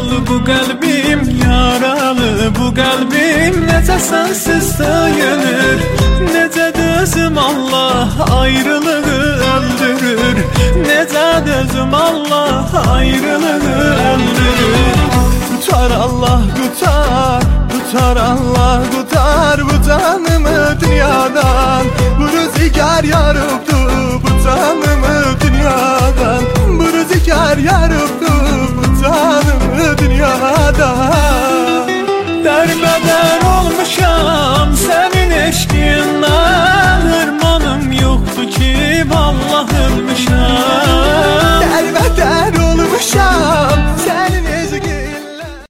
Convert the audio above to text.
bu kalbim yaralı, bu kalbim nece sensiz döyünür. Nece dözüm Allah ayrılığı öldürür. Nece dözüm Allah ayrılığı öldürür. Tutar Allah tutar, tutar Allah tutar bu canımı dünyadan. Bu rüzgar yarıp